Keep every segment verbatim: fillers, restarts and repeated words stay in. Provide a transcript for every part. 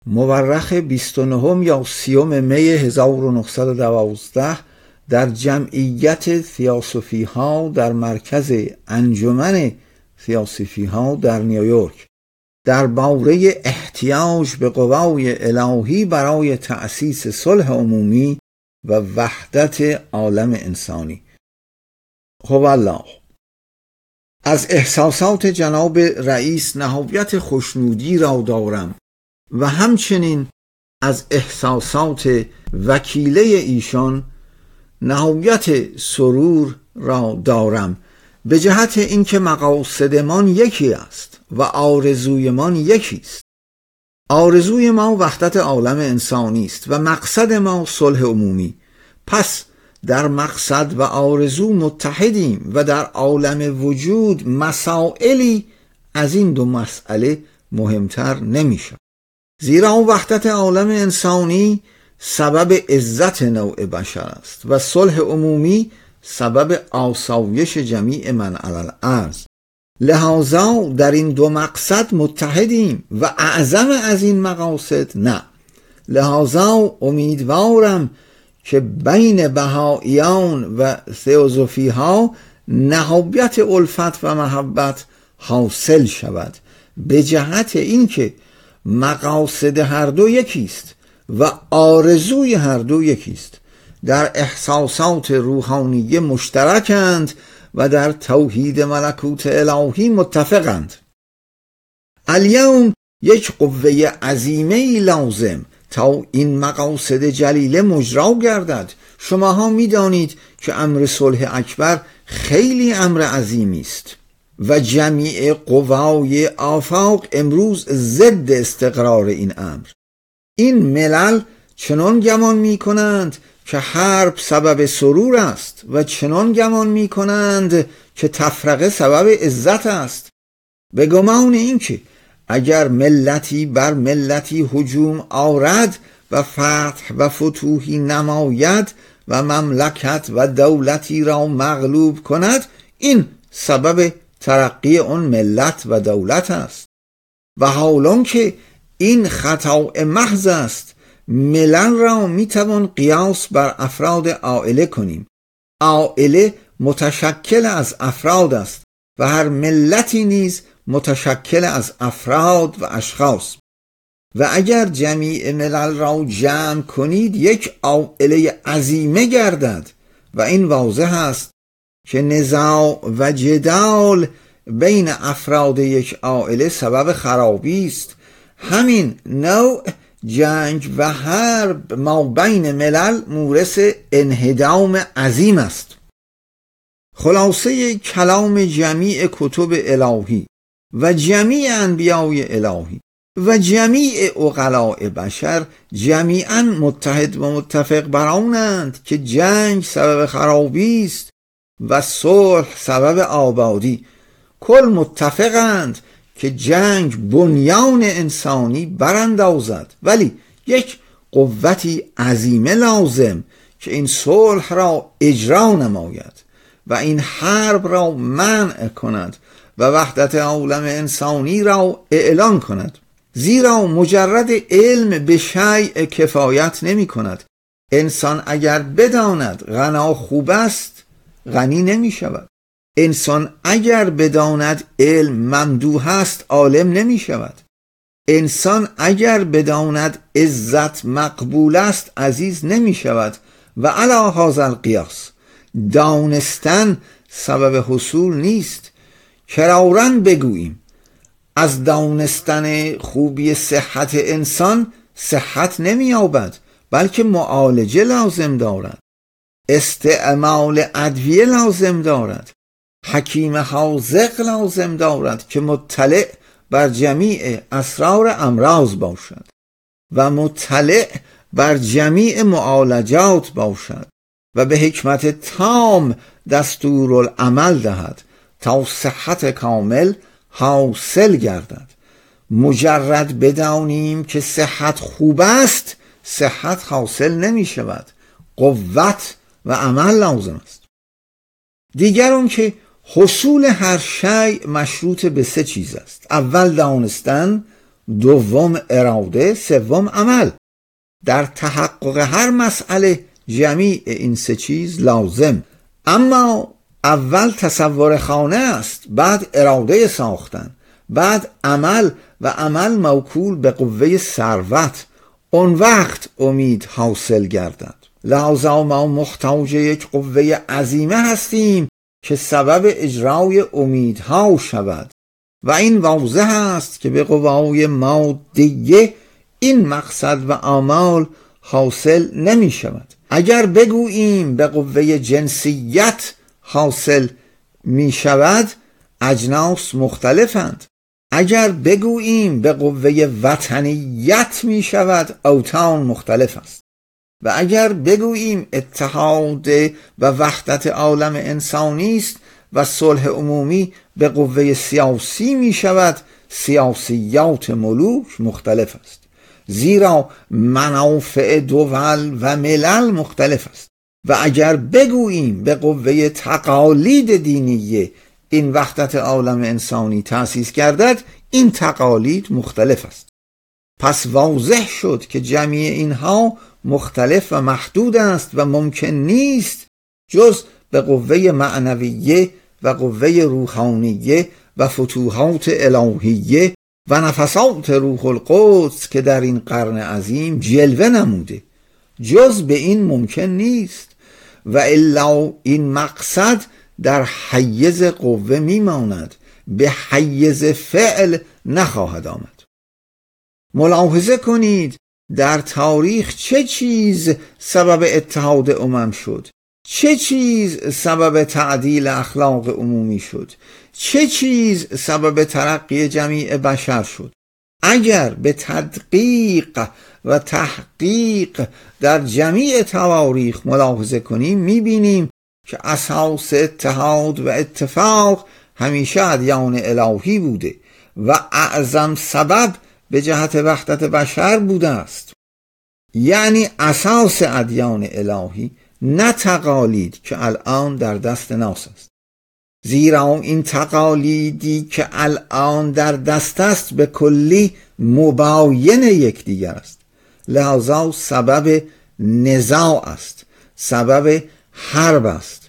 مورخ بیست و نهم یا سیوم می هزار و نهصد و دوازده در جمعیت تئوسوفی ها در مرکز انجمن تئوسوفی ها در نیویورک درباره احتیاج به قوای الهی برای تأسیس صلح عمومی و وحدت عالم انسانی. خب الله، از احساسات جناب رئیس نهایت خوشنودی را دارم و همچنین از احساسات وکیله ایشان نهایت سرور را دارم، به جهت اینکه مقاصدمان یکی است و آرزویمان یکی است. آرزوی ما وحدت عالم انسانی است و مقصد ما صلح عمومی. پس در مقصد و آرزو متحدیم و در عالم وجود مسائلی از این دو مسئله مهمتر نمیشه، زیرا وحدت عالم انسانی سبب عزت نوع بشر است و صلح عمومی سبب آسایش جمیع من علی الارض. لذا در این دو مقصد متحدیم و اعظم از این مقاصد نه. لذا امیدوارم که بین بهائیان و تئوسوفی ها نهایت الفت و محبت حاصل شود، به جهت اینکه مقاصد هر دو یکیست و آرزوی هر دو یکیست، در احساسات روحانی مشترکند و در توحید ملکوت الهی متفقند. الیوم یک قوه عظیمه لازم تا این مقاصد جلیله مجرا گردد. شماها می دانید که امر صلح اکبر خیلی امر عظیمی است و جمیع قوای آفاق امروز ضد استقرار این امر. این ملل چنان گمان می کنند که حرب سبب سرور است و چنان گمان می کنند که تفرقه سبب عزت است، به گمان این که اگر ملتی بر ملتی هجوم آورد و فتح و فتوحی نماید و مملکت و دولتی را مغلوب کند، این سبب ترقی اون ملت و دولت است. و حالان که این خطا محض است، ملل را میتوان قیاس بر افراد عائله کنیم. عائله متشکل از افراد است و هر ملتی نیز متشکل از افراد و اشخاص، و اگر جمیع ملل را جمع کنید یک عائله عظیمه گردد و این واضح است که نزاع و جدال بین افراد یک عائله سبب خرابی است. همین نوع جنگ و حرب ما بین ملل مورث انهدام عظیم است. خلاصه کلام جمیع کتب الهی و جمیع انبیای الهی و جمیع عقلاء بشر جمیعا متحد و متفق بر آنند که جنگ سبب خرابی است و صلح سبب آبادی. کل متفقند که جنگ بنیان انسانی براندازد، ولی یک قوتی عظیمه لازم که این صلح را اجرا نماید و این حرب را منع کند و وحدت عالم انسانی را اعلان کند. زیرا مجرد علم به شیء کفایت نمی کند. انسان اگر بداند غنا خوب است، غنی نمی شود. انسان اگر بداند علم ممدوح است، عالم نمی شود. انسان اگر بداند عزت مقبول است، عزیز نمی شود. و علی هذا القیاس دانستن سبب حصول نیست. کراراً بگوییم از دانستن خوبی صحت انسان صحت نمی یابد، بلکه معالجه لازم دارد، استعمال ادویه لازم دارد، حکیم حاذق لازم دارد که مطلع بر جمیع اسرار امراض باشد و مطلع بر جمیع معالجات باشد و به حکمت تام دستورالعمل دهد تا صحت کامل حاصل گردد. مجرد بدانیم که صحت خوب است، صحت حاصل نمی شود. قوت و عمل لازم است. دیگر اون که حصول هر شیء مشروط به سه چیز است. اول دانستن، دوم اراده، سوم عمل. در تحقق هر مسئله جمیع این سه چیز لازم. اما اول تصور خانه است، بعد اراده ساختن، بعد عمل و عمل موکول به قوه ثروت. اون وقت امید حاصل گردد. لذا ما محتاج یک قوه عظیمه هستیم که سبب اجرای امیدها شود و این واضح است که به قوای مادیه این مقصد و آمال حاصل نمی شود. اگر بگوییم به قوه جنسیت حاصل می شود، اجناس مختلفند. اگر بگوییم به قوه وطنیت می شود، اوطان مختلف است. و اگر بگوییم اتحاد و وحدت عالم انسانی است و صلح عمومی به قوه سیاسی می شود، سیاسیات ملوک مختلف است. زیرا منافع دول و ملل مختلف است. و اگر بگوییم به قوه تقالید دینیه این وحدت عالم انسانی تأسیس گردد، این تقالید مختلف است. پس واضح شد که جمیع اینها مختلف و محدود است و ممکن نیست جز به قوه معنویه و قوه روحانیه و فتوحات الهیه و نفسات روح القدس که در این قرن عظیم جلوه نموده، جز به این ممکن نیست. و الا این مقصد در حیز قوه میماند، به حیز فعل نخواهد آمد. ملاحظه کنید در تاریخ چه چیز سبب اتحاد امم شد، چه چیز سبب تعدیل اخلاق عمومی شد، چه چیز سبب ترقی جمیع بشر شد. اگر به تدقیق و تحقیق در جمیع تواریخ ملاحظه کنیم، میبینیم که اساس اتحاد و اتفاق همیشه ادیان الهی بوده و اعظم سبب به جهت وحدت بشر بوده است. یعنی اساس ادیان الهی، نه تقالید که الان در دست ناس است. زیرا این تقالیدی که الان در دست است به کلی مباین یکدیگر است، لذا سبب نزاع است، سبب حرب است،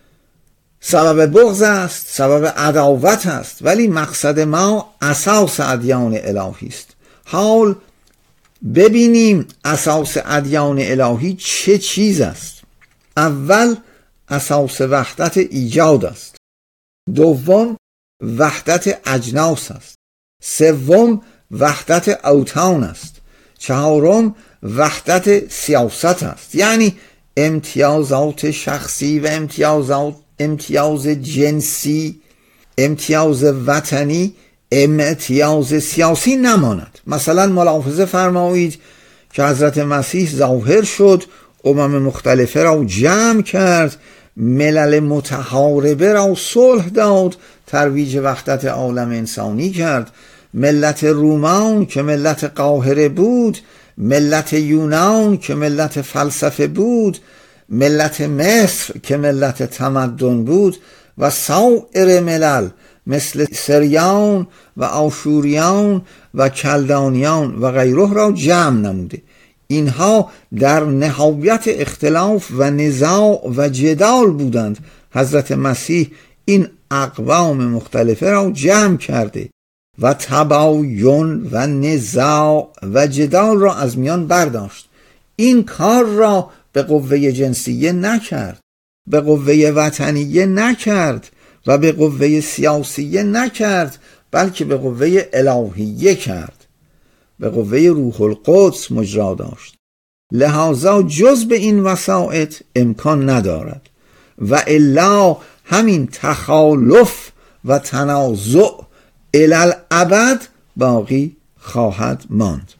سبب بغض است، سبب عداوت است. ولی مقصد ما اساس ادیان الهی است. حال ببینیم اساس ادیان الهی چه چیز است. اول اساس وحدت ایجاد است، دوم وحدت اجناس است، سوم وحدت اوطان است، چهارم وحدت سیاست است، یعنی امتیازات شخصی و امتیازات امتیاز جنسی، امتیاز وطنی، امتیاز سیاسی نماند. مثلا ملاحظه فرمایید که حضرت مسیح ظاهر شد، امم مختلفه را جمع کرد، ملل متحاربه را صلح داد، ترویج وحدت عالم انسانی کرد. ملت رومان که ملت قاهره بود، ملت یونان که ملت فلسفه بود، ملت مصر که ملت تمدن بود و سایر ملل مثل سریان و آشوریان و کلدانیان و غیره را جمع نموده. اینها در نهایت اختلاف و نزاع و جدال بودند. حضرت مسیح این اقوام مختلفه را جمع کرده و تباین و نزاع و جدال را از میان برداشت. این کار را به قوه جنسیه نکرد، به قوه وطنیه نکرد و به قوه سیاسیه نکرد، بلکه به قوه الهیه کرد، به قوه روح القدس مجرا داشت. لذا جز به این وسائط امکان ندارد و الا همین تخالف و تنازع الالعبد باقی خواهد ماند.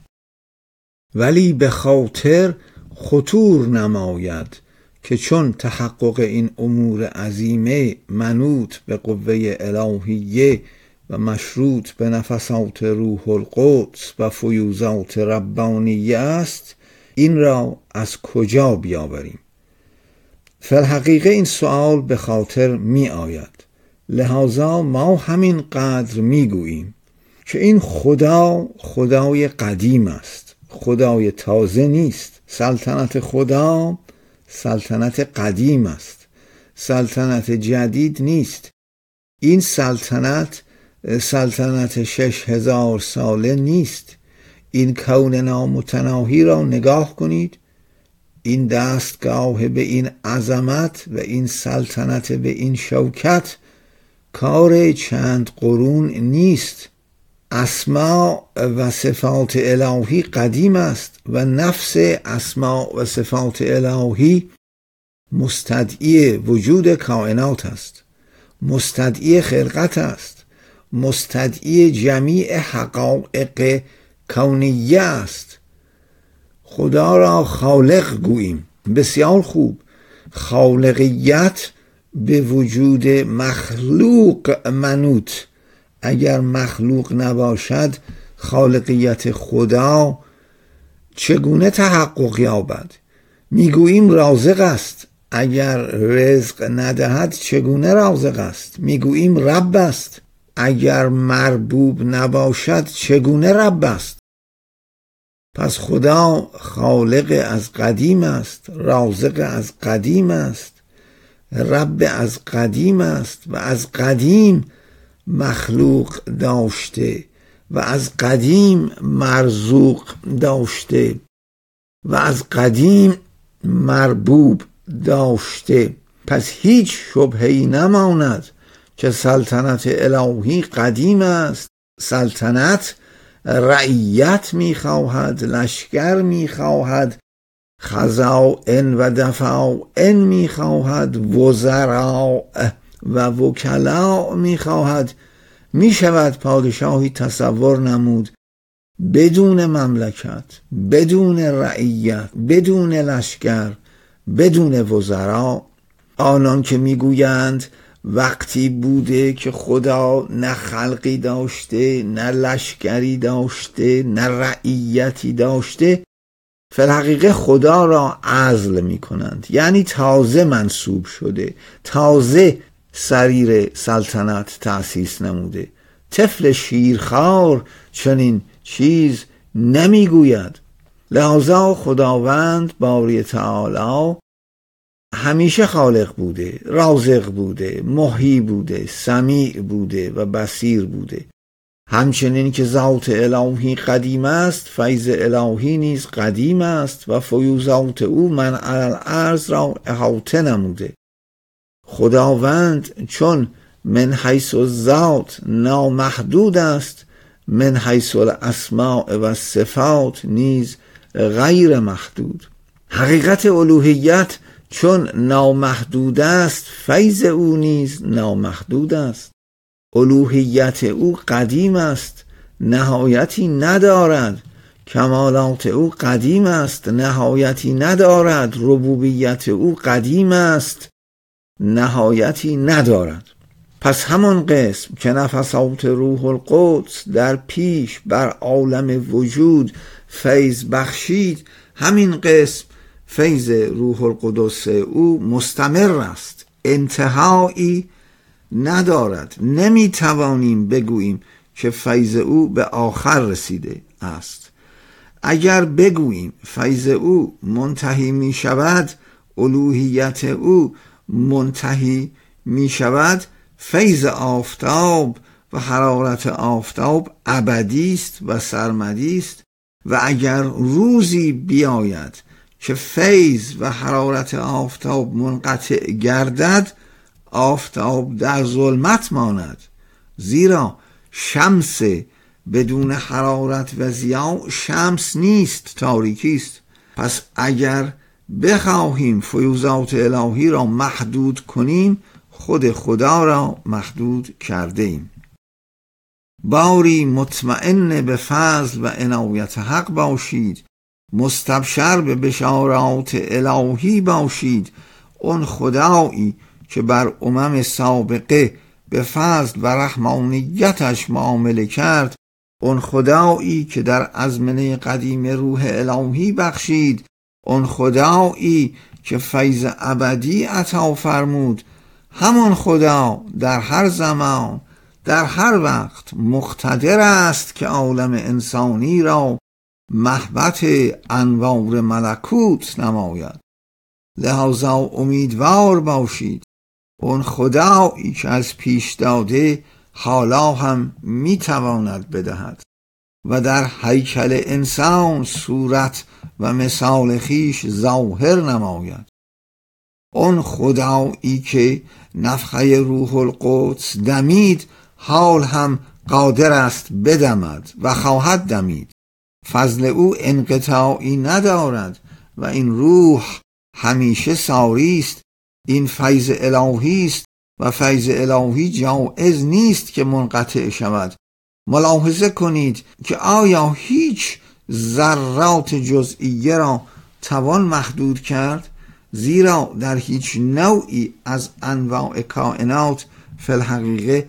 ولی به خاطر خطور نماید که چون تحقق این امور عظیمه منوط به قوه الهیه و مشروط به نفسات روح القدس و فیوزات ربانیه است، این را از کجا بیاوریم؟ فالحقیقه این سوال به خاطر می آید. لذا ما همین قدر می گوییم. که این خدا خدای قدیم است، خدای تازه نیست. سلطنت خدا سلطنت قدیم است، سلطنت جدید نیست. این سلطنت سلطنت شش هزار ساله نیست. این کون نامتناهی را نگاه کنید. این دستگاه به این عظمت و این سلطنت به این شوکت کار چند قرون نیست. اسما و صفات الهی قدیم است و نفس اسما و صفات الهی مستدعی وجود کائنات است، مستدعی خلقت است، مستدعی جمیع حقایق کونیه است. خدا را خالق گوییم، بسیار خوب. خالقیت به وجود مخلوق منوط. اگر مخلوق نباشد خالقیت خدا چگونه تحقق یابد؟ میگوییم رازق است، اگر رزق ندهد چگونه رازق است؟ میگوییم رب است، اگر مربوب نباشد چگونه رب است؟ پس خدا خالق از قدیم است، رازق از قدیم است، رب از قدیم است و از قدیم مخلوق داشته و از قدیم مرزوق داشته و از قدیم مربوب داشته. پس هیچ شبهه‌ای نماند که سلطنت الهی قدیم است. سلطنت رعیت میخواهد، لشکر میخواهد، خزائن و دفاعن میخواهد، وزراء و وکلا میخواهد. میشود پادشاهی تصور نمود بدون مملکت، بدون رعیت، بدون لشکر، بدون وزراء. آنان که میگویند وقتی بوده که خدا نه خلقی داشته، نه لشکری داشته، نه رعیتی داشته، فالحقیقه خدا را عزل می کنند، یعنی تازه منصوب شده، تازه سریر سلطنت تأسیس نموده. طفل شیرخوار چنین چیز نمی گوید. لذا خداوند باری تعالی همیشه خالق بوده، رازق بوده، محیی بوده، سمیع بوده و بصیر بوده. همچنین که ذات الهی قدیم است، فیض الهی نیز قدیم است و فیوضات او من علی الارض را احاطه نموده. خداوند چون من حیث الذات نامحدود است، من حیث الاسماء و صفات نیز غیر محدود. حقیقت الوهیت چون نامحدود است، فیض او نیز نامحدود است. الوهیت او قدیم است، نهایتی ندارد. کمالات او قدیم است، نهایتی ندارد. ربوبیت او قدیم است، نهایتی ندارد. پس همان قسم که نفسات روح القدس در پیش بر عالم وجود فیض بخشید، همین قسم فیض روح القدس او مستمر است، انتهایی ندارد. نمی توانیم بگوییم که فیض او به آخر رسیده است. اگر بگوییم فیض او منتهی می شود، الوهیت او منتهی می شود، فیض آفتاب و حرارت آفتاب ابدی است و سرمدی است. و اگر روزی بیاید که فیض و حرارت آفتاب منقطع گردد، آفتاب در ظلمت ماند، زیرا شمس بدون حرارت و ضیا شمس نیست، تاریکی است. پس اگر بخواهیم فیوضات الهی را محدود کنیم، خود خدا را محدود کرده ایم. باری مطمئن به فضل و عنایت حق باشید، مستبشر به بشارات الهی باشید. اون خدایی که بر امم سابقه به فضل و رحمانیتش معامله کرد، اون خدایی که در ازمنه قدیم روح الهی بخشید، اون خدایی که فیض ابدی عطا فرمود، همون خدا در هر زمان در هر وقت مقتدر است که عالم انسانی را محبت انوار ملکوت نماید. لذا امیدوار باشید اون خدایی که از پیش داده حالا هم میتواند بدهد و در هیکل انسان صورت و مثال خیش ظاهر نماید. اون خدایی که نفخه روح القدس دمید حال هم قادر است بدمد و خواهد دمید. فضل او انقطاعی ندارد و این روح همیشه ساری است. این فیض الهی است و فیض الهی جایز نیست که منقطع شود. ملاحظه کنید که آیا هیچ ذرات جزئیه را توان محدود کرد؟ زیرا در هیچ نوعی از انواع کائنات فی الحقیقه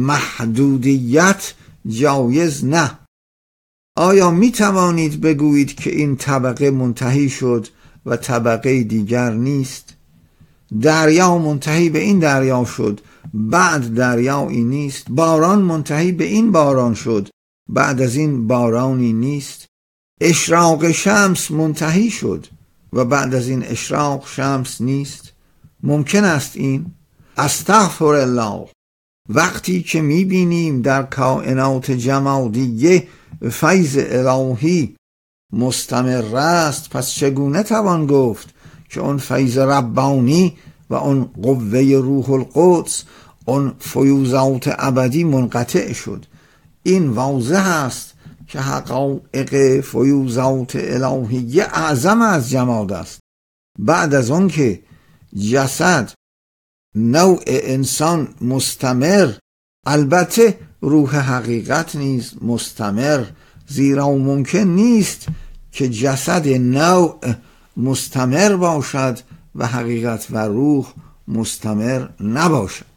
محدودیت جایز نه. آیا می توانید بگویید که این طبقه منتهی شد و طبقه دیگر نیست؟ دریا منتهی به این دریا شد بعد دریایی نیست. باران منتهی به این باران شد بعد از این بارانی نیست. اشراق شمس منتهی شد و بعد از این اشراق شمس نیست. ممکن است این؟ استغفر الله. وقتی که میبینیم در کائنات جمادیه فیض الهی مستمر است، پس چگونه توان گفت که اون فیض ربانی و اون قوه روح القدس، اون فیوضات ابدی منقطع شد؟ این واضح است که حقایق فیوضات الهیه اعظم از جماد است. بعد از اون که جسد نوع انسان مستمر، البته روح حقیقت نیز مستمر، زیرا ممکن نیست که جسد نوع مستمر باشد و حقیقت و روح مستمر نباشد.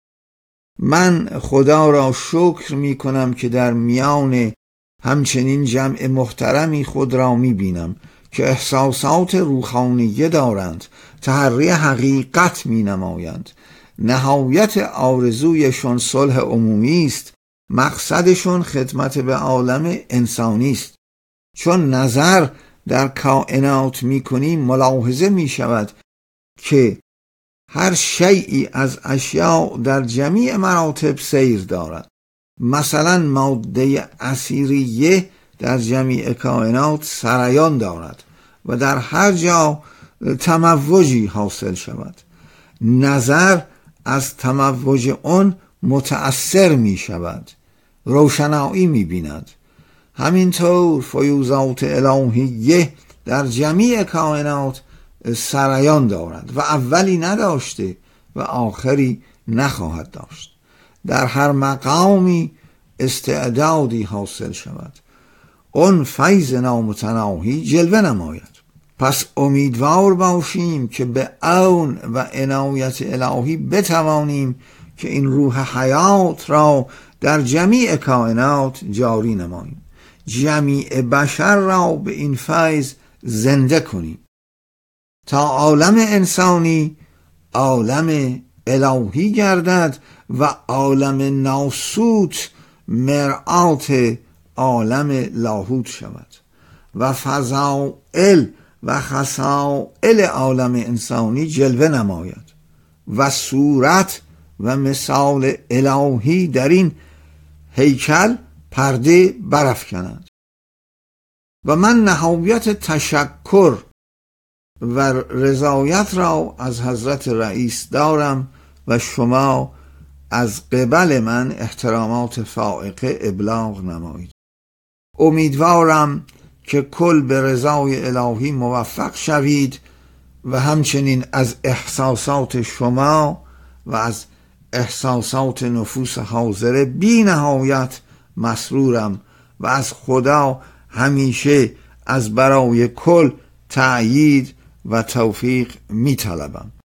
من خدا را شکر می کنم که در میان همچنین جمع محترمی خود را می بینم که احساسات روحانیه دارند، تحری حقیقت می نمایند. نهایت آرزویشون صلح عمومی است، مقصدشون خدمت به عالم انسانی است. چون نظر در کائنات می کنیم ملاحظه می شود که هر شیئی از اشیاء در جمیع مراتب سیر دارد. مثلا ماده اثیریه در جمیع کائنات سریان دارد و در هر جا تموجی حاصل شود. نظر از تموج اون متأثر می شود، روشنایی می بیند. همینطور فیوضات الهیه در جمیع کائنات سریان دارد و اولی نداشته و آخری نخواهد داشت. در هر مقامی استعدادی حاصل شود، اون فیض نامتناهی جلوه نماید. پس امیدوار باشیم که به عون و عنایت الهی بتوانیم که این روح حیات را در جمیع کائنات جاری نماییم، جمیع بشر را به این فیض زنده کنیم تا عالم انسانی عالم الهی گردد و عالم ناسوت مرآت عالم لاهوت شود و فضائل و خصائل عالم انسانی جلوه نماید و صورت و مثال الهی در این هیکل پرده برافکند. و من نهایت تشکر و رضایت را از حضرت رئیس دارم و شما از قبل من احترامات فائقه ابلاغ نمایید. امیدوارم که کل به رضای الهی موفق شوید و همچنین از احساسات شما و از احساسات نفوس حاضره بی نهایت مسرورم و از خدا همیشه از برای کل تأیید و توفیق می طلبم.